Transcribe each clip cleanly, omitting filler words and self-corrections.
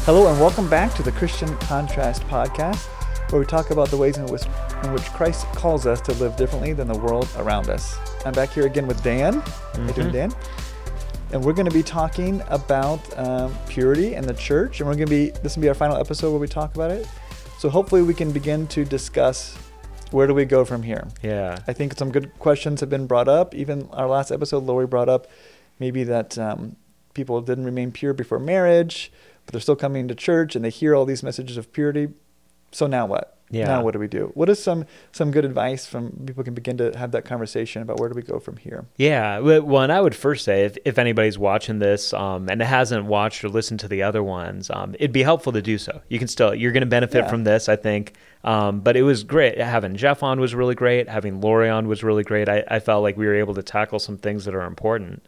Hello and welcome back to the Christian Contrast Podcast, where we talk about the ways in which Christ calls us to live differently than the world around us. I'm back here again with Dan. How you doing, Dan? And we're going to be talking about purity in the church, and this is going to be our final episode where we talk about it. So hopefully we can begin to discuss where do we go from here. Yeah. I think some good questions have been brought up. Even our last episode, Lori brought up maybe that people didn't remain pure before marriage, but they're still coming to church and they hear all these messages of purity. So now what? Yeah. Now what do we do? What is some good advice from people can begin to have that conversation about where do we go from here? Yeah. Well, and I would first say if anybody's watching this and hasn't watched or listened to the other ones, it'd be helpful to do so. You're going to benefit from this, I think. But it was great. Having Jeff on was really great. Having Lori on was really great. I felt like we were able to tackle some things that are important.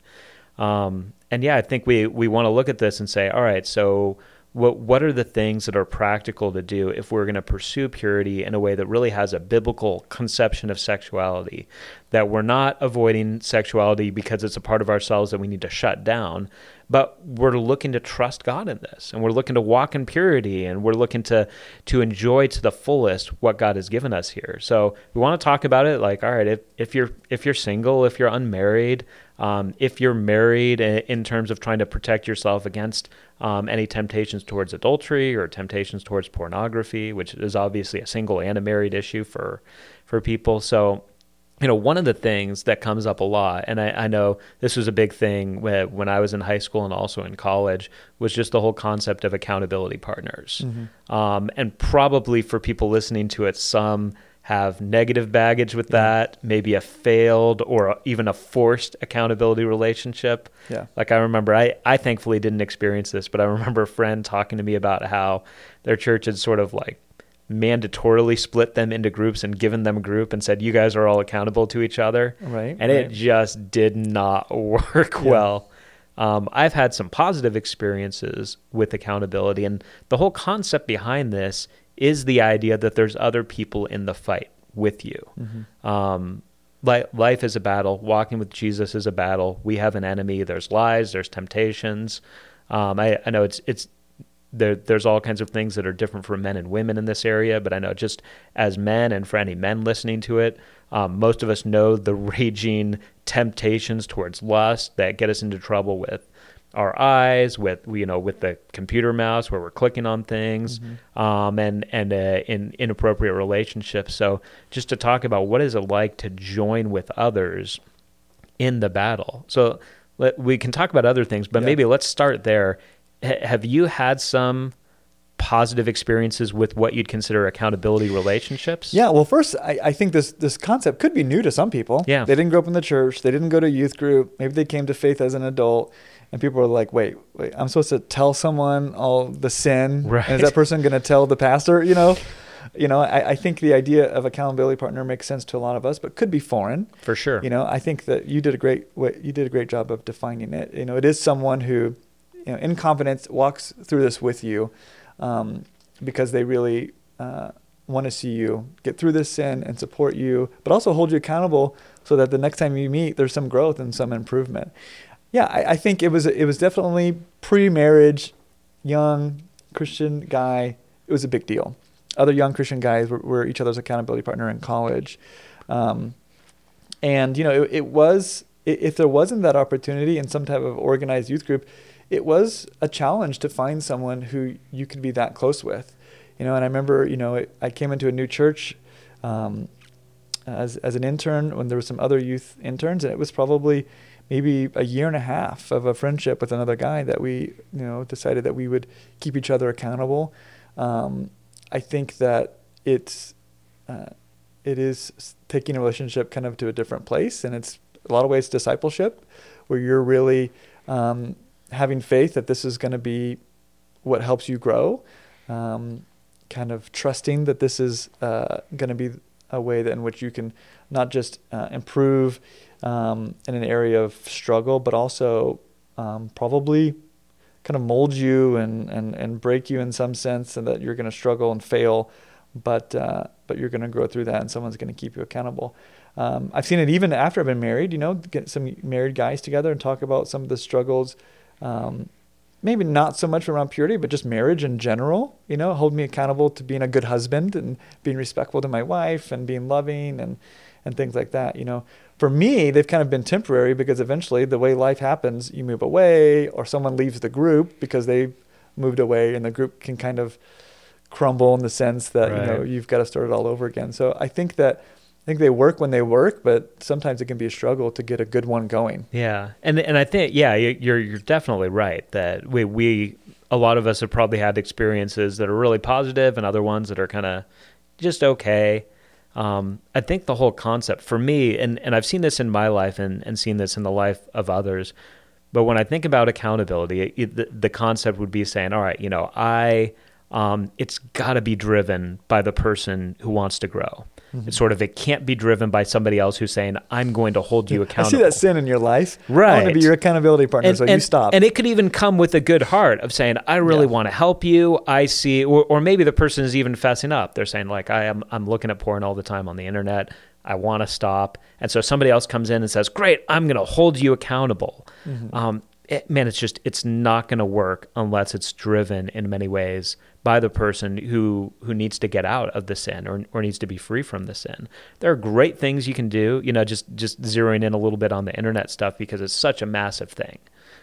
And yeah, I think we want to look at this and say, all right, so what are the things that are practical to do if we're going to pursue purity in a way that really has a biblical conception of sexuality, that we're not avoiding sexuality because it's a part of ourselves that we need to shut down, but we're looking to trust God in this, and we're looking to walk in purity, and we're looking to enjoy to the fullest what God has given us here. So we want to talk about it like, all right, if you're single, if you're unmarried, if you're married in terms of trying to protect yourself against any temptations towards adultery or temptations towards pornography, which is obviously a single and a married issue for people. So, one of the things that comes up a lot, and I know this was a big thing when I was in high school and also in college, was just the whole concept of accountability partners. Mm-hmm. And probably for people listening to it, some have negative baggage with that, maybe a failed or even a forced accountability relationship. Yeah. Like I remember, I thankfully didn't experience this, but I remember a friend talking to me about how their church had sort of like mandatorily split them into groups and given them a group and said, you guys are all accountable to each other. Right. And it just did not work well. I've had some positive experiences with accountability, and the whole concept behind this is the idea that there's other people in the fight with you. Mm-hmm. Life is a battle. Walking with Jesus is a battle. We have an enemy. There's lies. There's temptations. I know there's all kinds of things that are different for men and women in this area, but I know just as men, and for any men listening to it, most of us know the raging temptations towards lust that get us into trouble with our eyes, with the computer mouse where we're clicking on things, mm-hmm. And in inappropriate relationships. So just to talk about what is it like to join with others in the battle. So we can talk about other things, but maybe let's start there. Have you had some positive experiences with what you'd consider accountability relationships? Yeah, well, first, I think this concept could be new to some people. Yeah. They didn't grow up in the church. They didn't go to youth group. Maybe they came to faith as an adult, and people were like, wait, I'm supposed to tell someone all the sin? Right. And is that person going to tell the pastor? I think the idea of accountability partner makes sense to a lot of us, but could be foreign. For sure. I think that you did a great job of defining it. It is someone who, in confidence, walks through this with you, because they really want to see you get through this sin and support you, but also hold you accountable so that the next time you meet, there's some growth and some improvement. Yeah, I think it was definitely pre-marriage, young Christian guy. It was a big deal. Other young Christian guys were each other's accountability partner in college. It was, if there wasn't that opportunity in some type of organized youth group, it was a challenge to find someone who you could be that close with. And I remember, I came into a new church as an intern when there were some other youth interns, and it was probably maybe a year and a half of a friendship with another guy that we, decided that we would keep each other accountable. I think that it is taking a relationship kind of to a different place, and it's a lot of ways discipleship, where you're really having faith that this is going to be what helps you grow, kind of trusting that this is going to be a way in which you can not just improve in an area of struggle, but also probably kind of mold you and break you in some sense, and that you're going to struggle and fail, but you're going to grow through that, and someone's going to keep you accountable. I've seen it even after I've been married, get some married guys together and talk about some of the struggles maybe not so much around purity, but just marriage in general, hold me accountable to being a good husband and being respectful to my wife and being loving and things like that. For me, they've kind of been temporary because eventually the way life happens, you move away or someone leaves the group because they moved away, and the group can kind of crumble in the sense that, Right. you've got to start it all over again. So I think they work when they work, but sometimes it can be a struggle to get a good one going. Yeah. And I think, yeah, you're definitely right that we a lot of us have probably had experiences that are really positive and other ones that are kind of just okay. I think the whole concept for me, and I've seen this in my life and seen this in the life of others, but when I think about accountability, the concept would be saying, all right, it's got to be driven by the person who wants to grow. Mm-hmm. It's sort of, it can't be driven by somebody else who's saying, I'm going to hold you accountable. I see that sin in your life. Right. I want to be your accountability partner, so you stop. And it could even come with a good heart of saying, I really want to help you. I see, or maybe the person is even fessing up. They're saying, like, I'm looking at porn all the time on the internet. I want to stop. And so somebody else comes in and says, great, I'm going to hold you accountable. Mm-hmm. It's not going to work unless it's driven in many ways by the person who needs to get out of the sin or needs to be free from the sin. There are great things you can do, just zeroing in a little bit on the internet stuff because it's such a massive thing.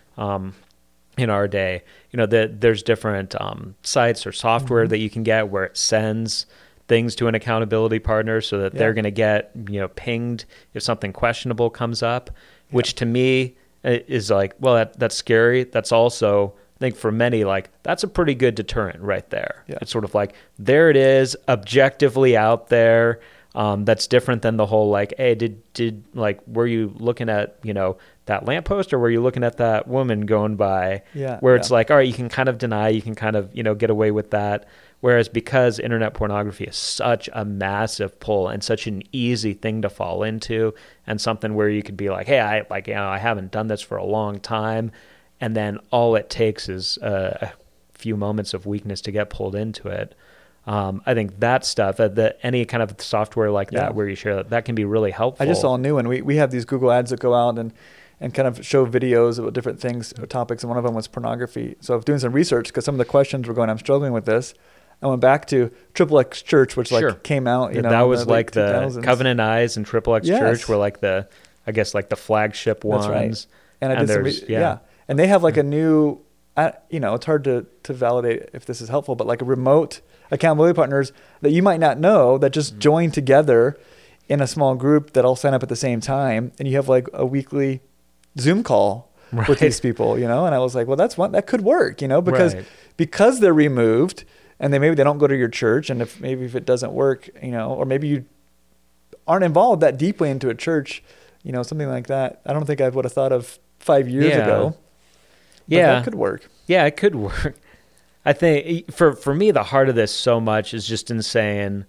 In our day, there's different sites or software mm-hmm. that you can get where it sends things to an accountability partner so that they're going to get, pinged if something questionable comes up, which to me is like, well, that's scary. That's also, I think for many, like, that's a pretty good deterrent right there. Yeah. It's sort of like, there it is, objectively out there. That's different than the whole, like, hey, were you looking at, that lamppost, or were you looking at that woman going by? Yeah. Where it's like, all right, you can kind of deny, you can kind of, get away with that. Whereas because internet pornography is such a massive pull and such an easy thing to fall into, and something where you could be like, hey, I haven't done this for a long time. And then all it takes is a few moments of weakness to get pulled into it. I think that stuff, any kind of software like that where you share that can be really helpful. I just saw a new one. We have these Google ads that go out and kind of show videos about different things or topics, and one of them was pornography. So I was doing some research because some of the questions were going, I'm struggling with this. I went back to Triple X Church, which came out, that was like the Covenant Eyes and Triple X Church were like the flagship ones. That's right. And I did and they have like a new, it's hard to validate if this is helpful, but like a remote accountability partners that you might not know that just join together in a small group that all sign up at the same time, and you have like a weekly Zoom call with these people, and I was like, well, that could work, because they're removed. And maybe they don't go to your church, and if it doesn't work, or maybe you aren't involved that deeply into a church, something like that. I don't think I would have thought of 5 years ago. But that could work. Yeah, it could work. I think for me, the heart of this so much is just in saying,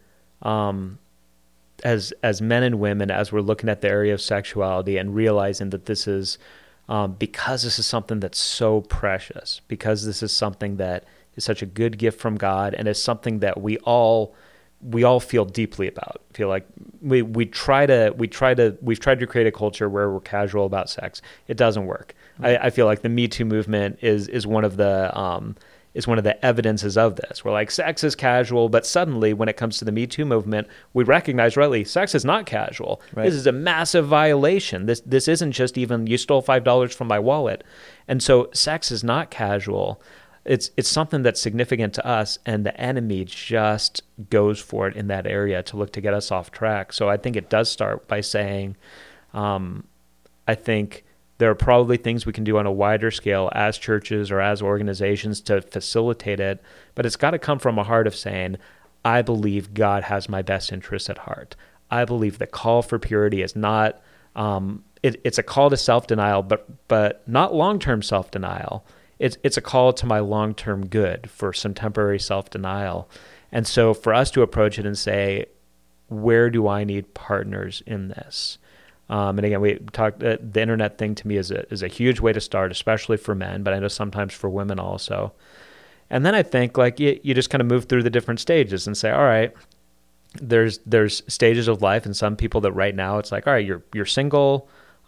as men and women, as we're looking at the area of sexuality and realizing that this is because this is something that's so precious, because this is something that is such a good gift from God, and is something that we all feel deeply about. Feel like we've tried to create a culture where we're casual about sex. It doesn't work. Mm-hmm. I feel like the Me Too movement is one of the evidences of this. We're like, sex is casual, but suddenly when it comes to the Me Too movement, we recognize rightly, sex is not casual. Right. This is a massive violation. This isn't just even, you stole $5 from my wallet. And so sex is not casual. It's something that's significant to us, and the enemy just goes for it in that area to look to get us off track. So I think it does start by saying, I think there are probably things we can do on a wider scale as churches or as organizations to facilitate it, but it's got to come from a heart of saying, I believe God has my best interests at heart. I believe the call for purity is not, it's a call to self-denial, but not long-term self-denial. It's a call to my long-term good for some temporary self-denial. And so for us to approach it and say, where do I need partners in this? And again, we talked, the internet thing to me is a huge way to start, especially for men, but I know sometimes for women also. And then I think like you just kind of move through the different stages and say, all right, there's stages of life, and some people that right now it's like, all right, you're single,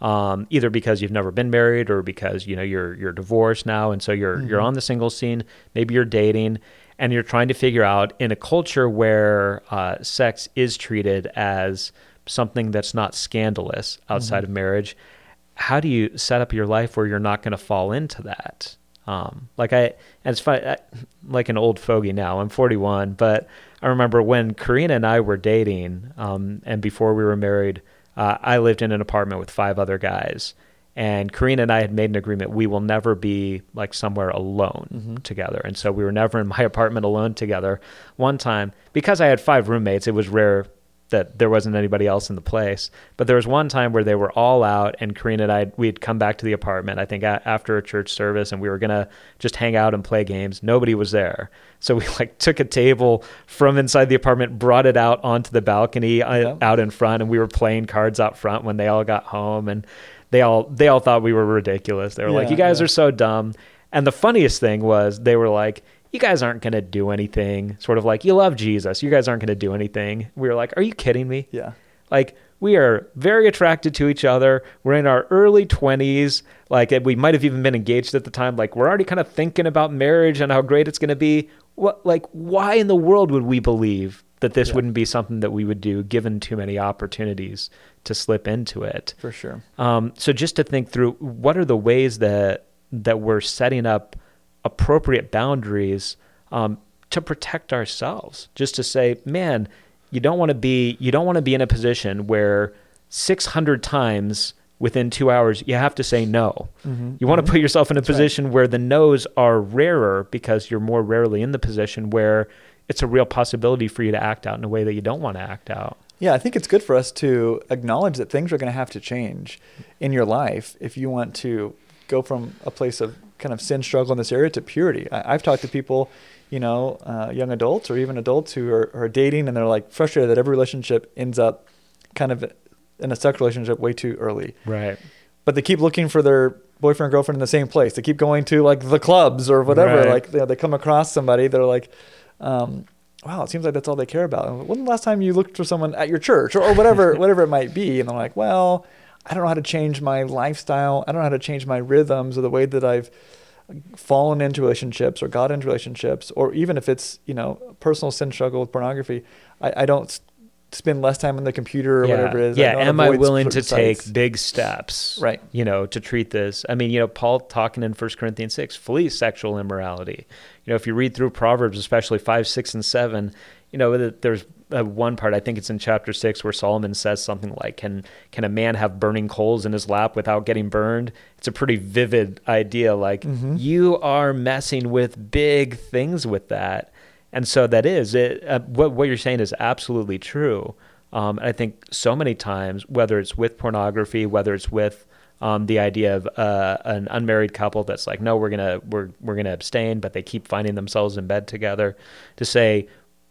either because you've never been married or because you're divorced now, and so you're on the single scene. Maybe you're dating, and you're trying to figure out, in a culture where sex is treated as something that's not scandalous outside of marriage, how do you set up your life where you're not going to fall into that? And it's fun, like an old fogey now. I'm 41, but I remember when Karina and I were dating, and before we were married, I lived in an apartment with 5 other guys, and Karina and I had made an agreement: we will never be like somewhere alone together. And so we were never in my apartment alone together. One time, because I had 5 roommates, it was rare that there wasn't anybody else in the place. But there was one time where they were all out, and Karina and I, we'd come back to the apartment, I think after a church service, and we were going to just hang out and play games. Nobody was there. So we took a table from inside the apartment, brought it out onto the balcony out in front, and we were playing cards out front when they all got home, and they all thought we were ridiculous. They were like, "You guys are so dumb." And the funniest thing was, they were like, "You guys aren't going to do anything." Sort of like, "You love Jesus. You guys aren't going to do anything." We were like, "Are you kidding me?" Yeah. Like, we are very attracted to each other. We're in our early 20s. Like, we might have even been engaged at the time. Like, we're already kind of thinking about marriage and how great it's going to be. Why in the world would we believe that this wouldn't be something that we would do, given too many opportunities to slip into it? For sure. So just to think through, what are the ways that we're setting up appropriate boundaries to protect ourselves? Just to say, man, you don't want to be in a position where 600 times within 2 hours you have to say no. You want to put yourself in a position where the no's are rarer, because you're more rarely in the position where it's a real possibility for you to act out in a way that you don't want to act out. Yeah, I think it's good for us to acknowledge that things are going to have to change in your life if you want to go from a place of kind of sin struggle in this area to purity. I've talked to people, young adults or even adults who are dating, and they're like frustrated that every relationship ends up kind of in a sexual relationship way too early. Right. But they keep looking for their boyfriend or girlfriend in the same place. They keep going to like the clubs or whatever. Right. Like they come across somebody, they're like, wow, it seems like that's all they care about. And when the last time you looked for someone at your church or whatever, whatever it might be? And they're like, well, I don't know how to change my lifestyle. I don't know how to change my rhythms or the way that I've fallen into relationships or got into relationships, or even if it's, personal sin struggle with pornography, I don't spend less time on the computer or whatever it is. Yeah. Am I willing to take big steps, right? To treat this? I mean, Paul talking in 1 Corinthians 6, flee sexual immorality. If you read through Proverbs, especially 5, 6, and 7, there's one part, I think it's in chapter 6, where Solomon says something like, can a man have burning coals in his lap without getting burned? It's a pretty vivid idea. Like, you are messing with big things with that. And so that is it. What you're saying is absolutely true. I think so many times, whether it's with pornography, whether it's with the idea of an unmarried couple that's like, no, we're gonna abstain, but they keep finding themselves in bed together, to say,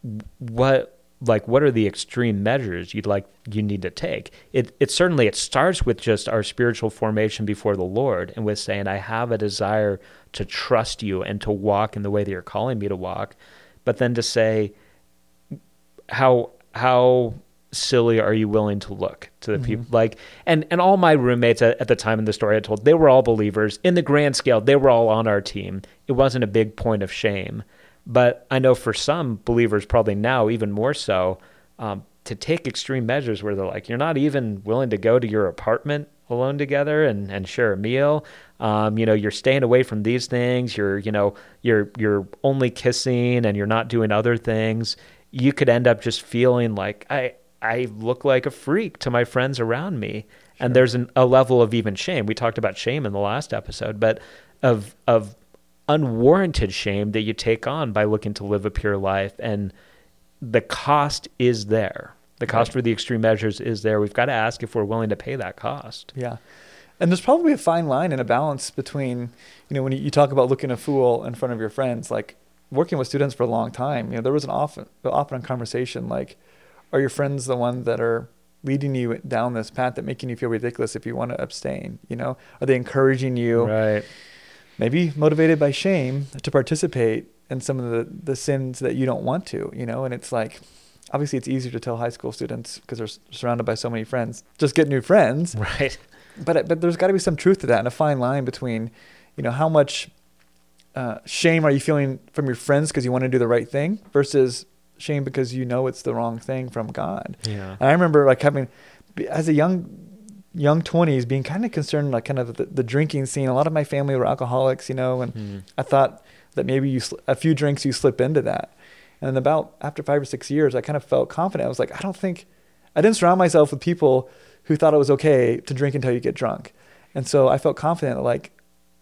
what are the extreme measures you need to take? It certainly starts with just our spiritual formation before the Lord, and with saying, I have a desire to trust you and to walk in the way that you're calling me to walk. But then to say, how silly are you willing to look to the people? And all my roommates at the time in the story I told, they were all believers. In the grand scale, they were all on our team. It wasn't a big point of shame. But I know for some believers, probably now even more so, to take extreme measures where they're like, you're not even willing to go to your apartment alone together and share a meal. You're staying away from these things. You're only kissing and you're not doing other things. You could end up just feeling like I look like a freak to my friends around me. Sure. And there's a level of even shame. We talked about shame in the last episode, but of unwarranted shame that you take on by looking to live a pure life. And the cost is there. The cost for the extreme measures is there. We've got to ask if we're willing to pay that cost. Yeah. And there's probably a fine line and a balance between, when you talk about looking a fool in front of your friends, like working with students for a long time, there was often a conversation like, are your friends the ones that are leading you down this path that making you feel ridiculous if you want to abstain? Are they encouraging you, right, maybe motivated by shame, to participate in some of the sins that you don't want to, And it's like, obviously it's easier to tell high school students because they're surrounded by so many friends, just get new friends. Right. but there's got to be some truth to that, and a fine line between, how much shame are you feeling from your friends because you want to do the right thing versus shame because it's the wrong thing from God. Yeah. And I remember like as a young 20s being kind of concerned, like kind of the drinking scene. A lot of my family were alcoholics, and I thought that maybe a few drinks you slip into that. And then after 5 or 6 years, I kind of felt confident. I was like, I didn't surround myself with people who thought it was okay to drink until you get drunk. And so I felt confident that like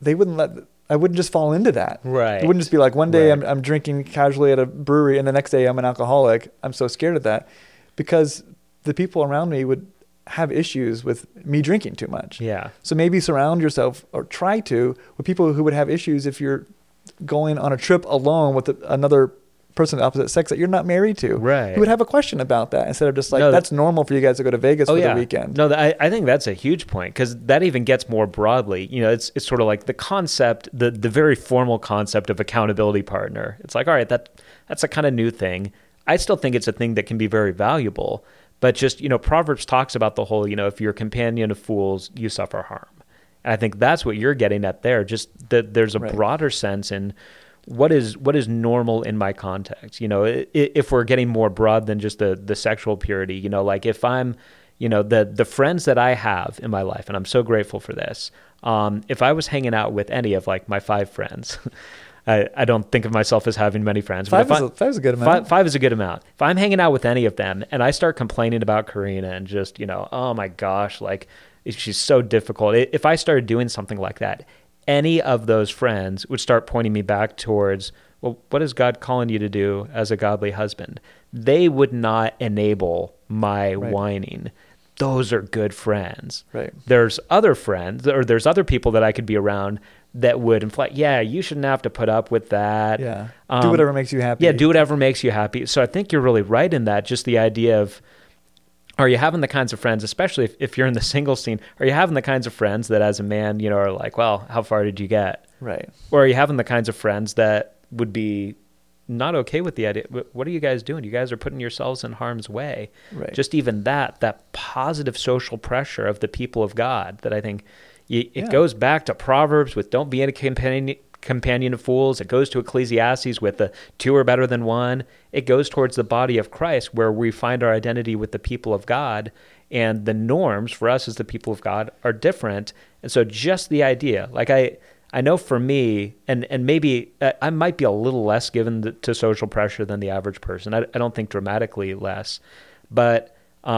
I wouldn't just fall into that. Right. It wouldn't just be like one day I'm drinking casually at a brewery and the next day I'm an alcoholic. I'm so scared of that because the people around me would have issues with me drinking too much. Yeah. So maybe surround yourself or try to with people who would have issues if you're going on a trip alone with another person of the opposite sex that you're not married to. Right. Who would have a question about that instead of just like, that's normal for you guys to go to Vegas for the weekend. No, I think that's a huge point because that even gets more broadly. It's sort of like the concept, the very formal concept of accountability partner. It's like, all right, that's a kind of new thing. I still think it's a thing that can be very valuable, but just, Proverbs talks about the whole, if you're a companion of fools, you suffer harm. And I think that's what you're getting at there, just that there's a broader sense in what is normal in my context. If we're getting more broad than just the sexual purity, like if I'm, the friends that I have in my life, and I'm so grateful for this, if I was hanging out with any of like my 5 friends, I don't think of myself as having many friends. Five is a good amount. Five is a good amount. If I'm hanging out with any of them and I start complaining about Karina and just, oh my gosh, like she's so difficult. If I started doing something like that, any of those friends would start pointing me back towards, well, what is God calling you to do as a godly husband? They would not enable my whining. Those are good friends. Right. There's other friends, or there's other people that I could be around that would inflate, you shouldn't have to put up with that. Yeah. Do whatever makes you happy. Yeah, do whatever makes you happy. So I think you're really right in that, just the idea of, are you having the kinds of friends, especially if you're in the single scene, are you having the kinds of friends that as a man, are like, well, how far did you get? Right. Or are you having the kinds of friends that would be not okay with the idea? What are you guys doing? You guys are putting yourselves in harm's way. Right. Just even that positive social pressure of the people of God that I think it goes back to Proverbs with don't be any companion of fools. It goes to Ecclesiastes with the 2 are better than 1. It goes towards the body of Christ where we find our identity with the people of God, and the norms for us as the people of God are different. And so just the idea, like I know for me, and maybe I might be a little less given to social pressure than the average person. I don't think dramatically less, but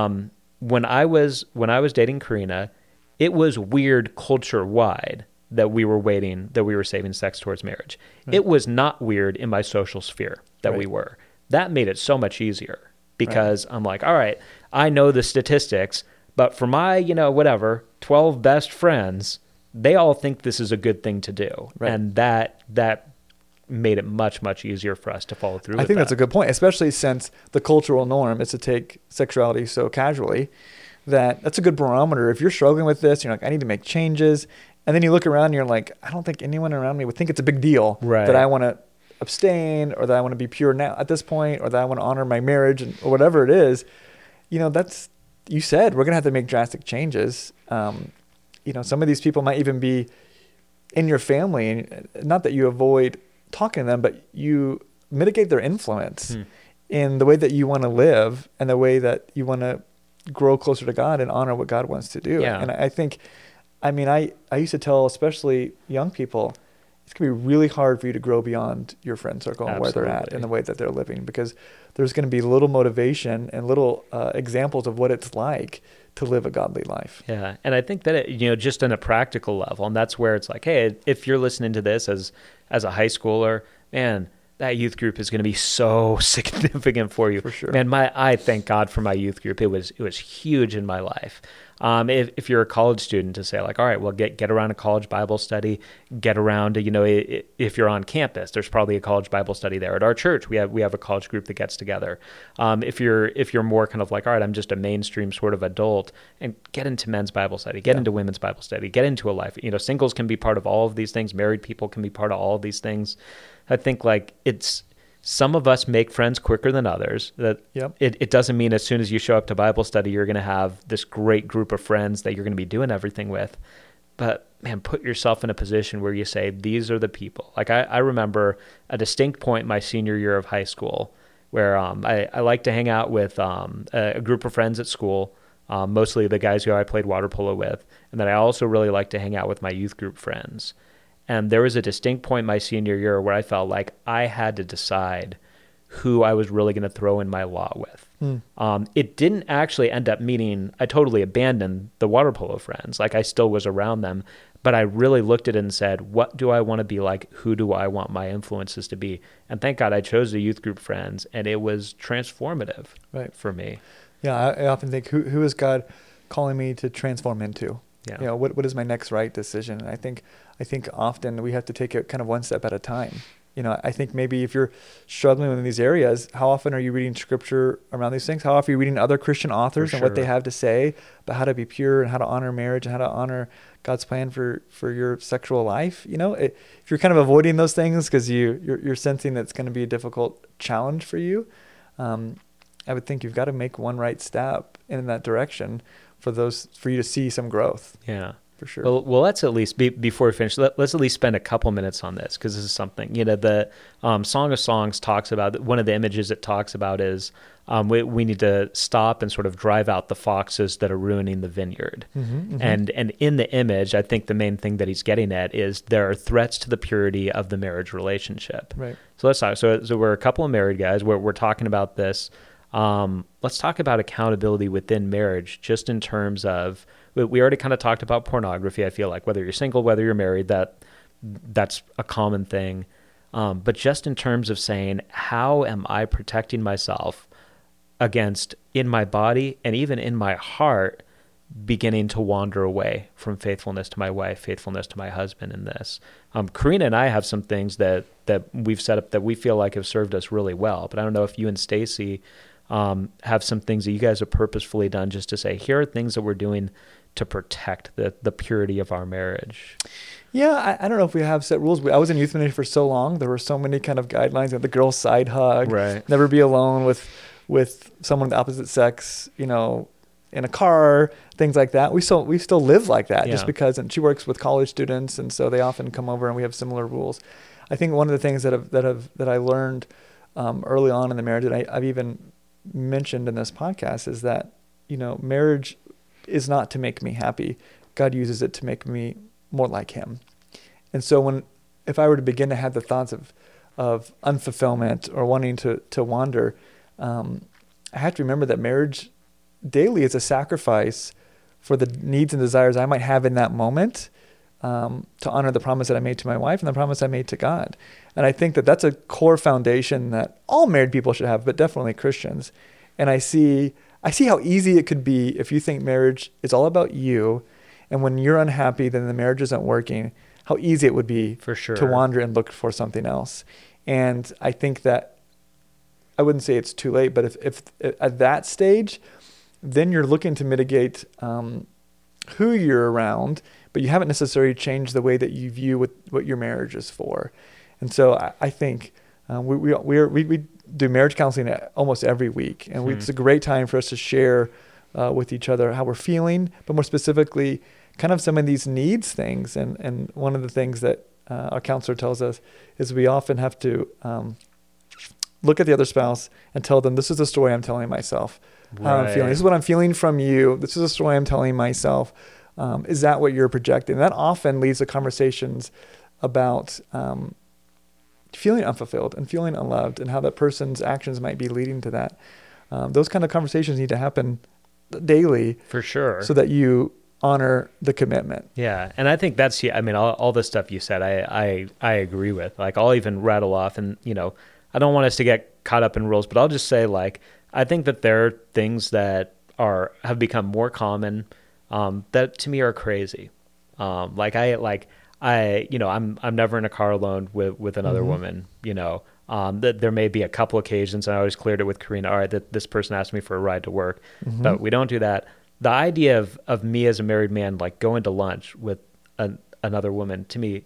when I was dating Karina, it was weird culture-wide that we were saving sex towards marriage. Right. It was not weird in my social sphere that we were. That made it so much easier because I'm like, all right, I know the statistics, but for my, 12 best friends, they all think this is a good thing to do. Right. And that made it much, much easier for us to follow through with I think that's a good point, especially since the cultural norm is to take sexuality so casually. That's a good barometer. If you're struggling with this, you're like, I need to make changes. And then you look around and you're like, I don't think anyone around me would think it's a big deal that I want to abstain or that I want to be pure now at this point or that I want to honor my marriage or whatever it is. You said we're going to have to make drastic changes. Some of these people might even be in your family, and not that you avoid talking to them, but you mitigate their influence in the way that you want to live and the way that you want to grow closer to God and honor what God wants to do. Yeah. And I think, I used to tell especially young people, it's going to be really hard for you to grow beyond your friend circle and where they're at and the way that they're living, because there's going to be little motivation and little examples of what it's like to live a godly life. Yeah. And I think that, just on a practical level, and that's where it's like, hey, if you're listening to this as a high schooler, man, that youth group is going to be so significant for you. For sure. Man, I thank God for my youth group. It was huge in my life. If you're a college student, to say like, all right, well, get around a college Bible study, get around to, if you're on campus, there's probably a college Bible study there. At our church, we have a college group that gets together. If you're more kind of like, all right, I'm just a mainstream sort of adult, and get into men's Bible study, get into women's Bible study, get into a life. Singles can be part of all of these things. Married people can be part of all of these things. I think like some of us make friends quicker than others. That Yep. it doesn't mean as soon as you show up to Bible study, you're going to have this great group of friends that you're going to be doing everything with. But man, put yourself in a position where you say, these are the people. Like I remember a distinct point in my senior year of high school where I like to hang out with a group of friends at school, mostly the guys who I played water polo with. And then I also really like to hang out with my youth group friends. And there was a distinct point in my senior year where I felt like I had to decide who I was really going to throw in my lot with. It didn't actually end up meaning I totally abandoned the water polo friends. Like I still was around them, but I really looked at it and said, what do I want to be like? Who do I want my influences to be? And thank God I chose the youth group friends, and it was transformative for me. Yeah, I often think, who is God calling me to transform into? Yeah. You know, what is my next right decision? And I think often we have to take it kind of one step at a time. You know, I think maybe if you're struggling in these areas, how often are you reading scripture around these things? How often are you reading other Christian authors and what they have to say about how to be pure and how to honor marriage and how to honor God's plan for your sexual life? You know, if you're kind of avoiding those things because you're sensing that's going to be a difficult challenge for you, I would think you've got to make one right step in that direction for you to see some growth. Yeah. For sure. Well, let's at least, before we finish, let's at least spend a couple minutes on this, because this is something, you know, the Song of Songs talks about, one of the images it talks about is we need to stop and sort of drive out the foxes that are ruining the vineyard. And in the image, I think the main thing that he's getting at is there are threats to the purity of the marriage relationship. Right. So let's talk. So we're a couple of married guys. We're talking about this. Let's talk about accountability within marriage, just in terms of, we already kind of talked about pornography. I feel like whether you're single, whether you're married, that's a common thing. But just in terms of saying, how am I protecting myself against, in my body and even in my heart, beginning to wander away from faithfulness to my wife, faithfulness to my husband in this? Karina and I have some things that we've set up that we feel like have served us really well. But I don't know if you and Stacy have some things that you guys have purposefully done just to say, here are things that we're doing to protect the purity of our marriage. Yeah, I don't know if we have set rules. I was in youth ministry for so long. There were so many kind of guidelines, the girl's side hug, never be alone with someone of the opposite sex, you know, in a car, things like that. We still live like that just because, and she works with college students, and so they often come over and we have similar rules. I think one of the things that I learned early on in the marriage, and I've even mentioned in this podcast, is that, you know, marriage is not to make me happy. God uses it to make me more like him. And so if I were to begin to have the thoughts of unfulfillment or wanting to wander, I have to remember that marriage daily is a sacrifice for the needs and desires I might have in that moment, to honor the promise that I made to my wife and the promise I made to God. And I think that that's a core foundation that all married people should have, but definitely Christians. And I see how easy it could be if you think marriage is all about you, and when you're unhappy, then the marriage isn't working, how easy it would be for sure to wander and look for something else. And I think that, I wouldn't say it's too late, but if at that stage, then you're looking to mitigate who you're around, but you haven't necessarily changed the way that you view what your marriage is for. And so I think we do marriage counseling almost every week, and it's a great time for us to share with each other how we're feeling, but more specifically, kind of some of these needs things. And one of the things that our counselor tells us is we often have to look at the other spouse and tell them, this is the story I'm telling myself, how I'm feeling. This is what I'm feeling from you. This is the story I'm telling myself. Is that what you're projecting? That often leads to conversations about feeling unfulfilled and feeling unloved, and how that person's actions might be leading to that. Those kind of conversations need to happen daily, for sure, so that you honor the commitment. Yeah, and I think that's, I mean, all the stuff you said, I agree with. Like, I'll even rattle off, and you know, I don't want us to get caught up in rules, but I'll just say, like, I think that there are things that have become more common that to me are crazy. You know, I'm never in a car alone with another woman, you know. That there may be a couple occasions, and I always cleared it with Karina, all right, that this person asked me for a ride to work, but we don't do that. The idea of me as a married man, like, going to lunch with another woman, to me,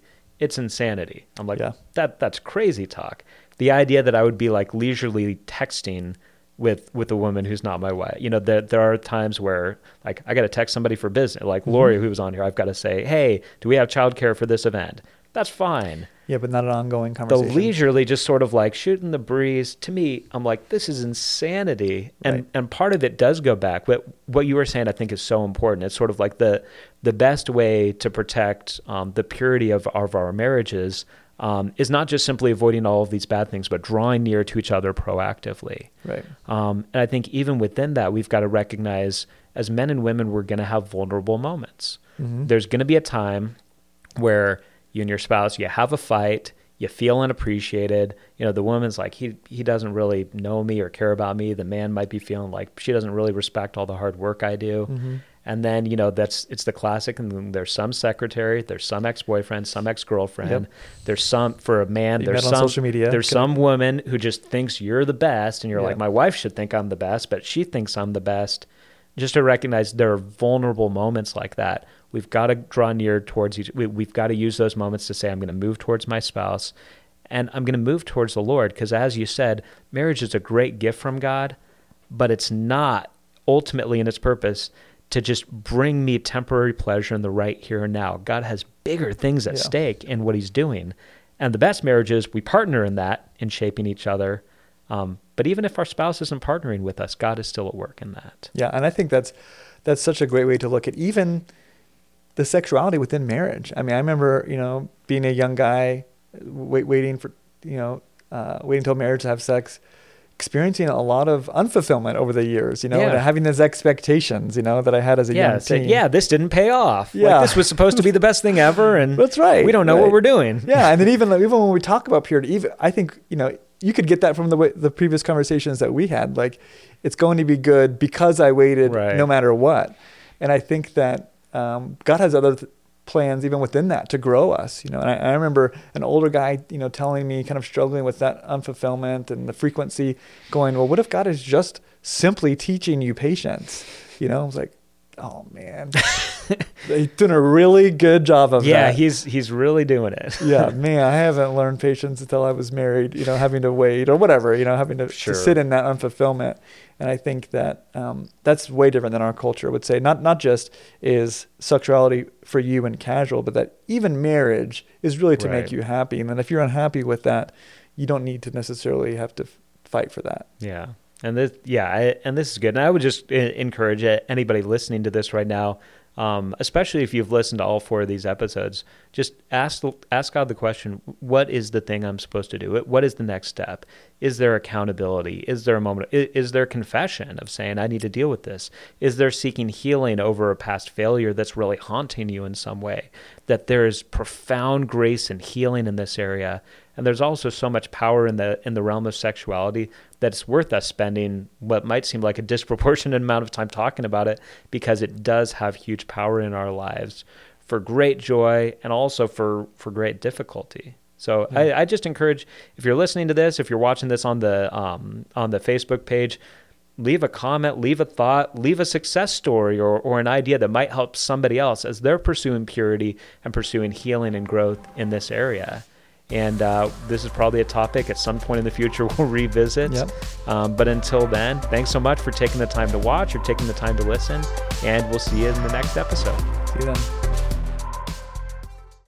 it's insanity. I'm like, Yeah. that's crazy talk. The idea that I would be like leisurely texting with a woman who's not my wife. You know, there are times where like I got to text somebody for business, like Lori, who was on here. I've got to say, hey, do we have childcare for this event? That's fine. Yeah, but not an ongoing conversation. The leisurely, just sort of like shooting the breeze, to me, I'm like, this is insanity. Right. And part of it does go back. But what you were saying, I think, is so important. It's sort of like the best way to protect the purity of our marriages is not just simply avoiding all of these bad things, but drawing near to each other proactively. Right. And I think even within that, we've got to recognize as men and women, we're going to have vulnerable moments. Mm-hmm. There's going to be a time where you and your spouse, you have a fight, you feel unappreciated. You know, the woman's like, he doesn't really know me or care about me. The man might be feeling like she doesn't really respect all the hard work I do. Mm-hmm. And then, you know, it's the classic. And then there's some secretary, there's some ex-boyfriend, some ex-girlfriend. Yep. There's some, for a man, You there's met on some, social media. there's some woman who just thinks you're the best. And you're Yeah. like, my wife should think I'm the best, but she thinks I'm the best. Just to recognize there are vulnerable moments like that. We've got to draw near towards each. We've got to use those moments to say, I'm going to move towards my spouse, and I'm going to move towards the Lord. Because as you said, marriage is a great gift from God, but it's not ultimately in its purpose to just bring me temporary pleasure in the right here and now. God has bigger things at stake in what he's doing. And the best marriages, we partner in that, in shaping each other. But even if our spouse isn't partnering with us, God is still at work in that. Yeah, and I think that's such a great way to look at even the sexuality within marriage. I mean, I remember, you know, being a young guy, waiting till marriage to have sex, experiencing a lot of unfulfillment over the years, you know, and having those expectations, you know, that I had as a young teen. This didn't pay off. Yeah. Like, this was supposed to be the best thing ever, and that's right. We don't know what we're doing. Yeah, and then even when we talk about purity, I think, you know, you could get that from the previous conversations that we had. Like, it's going to be good because I waited no matter what. And I think that God has other plans even within that to grow us, you know. And I remember an older guy, you know, telling me, kind of struggling with that unfulfillment and the frequency, going, well, what if God is just simply teaching you patience? You know, I was like, oh man, he's doing a really good job of that. Yeah, he's really doing it. Yeah, man, I haven't learned patience until I was married, you know, having to wait or whatever, you know, having to sit in that unfulfillment. And I think that that's way different than our culture would say. Not just is sexuality for you and casual, but that even marriage is really to make you happy. And then if you're unhappy with that, you don't need to necessarily have to fight for that. Yeah. And this is good. And I would just encourage anybody listening to this right now, especially if you've listened to all 4 of these episodes, just ask God the question, what is the thing I'm supposed to do? What is the next step? Is there accountability? Is there a moment? Is there confession of saying, I need to deal with this? Is there seeking healing over a past failure that's really haunting you in some way? That there is profound grace and healing in this area. And there's also so much power in the realm of sexuality that it's worth us spending what might seem like a disproportionate amount of time talking about it, because it does have huge power in our lives for great joy and also for great difficulty. So I just encourage, if you're listening to this, if you're watching this on the Facebook page, leave a comment, leave a thought, leave a success story or an idea that might help somebody else as they're pursuing purity and pursuing healing and growth in this area. And this is probably a topic at some point in the future we'll revisit. Yep. But until then, thanks so much for taking the time to watch or taking the time to listen, and we'll see you in the next episode. See you then.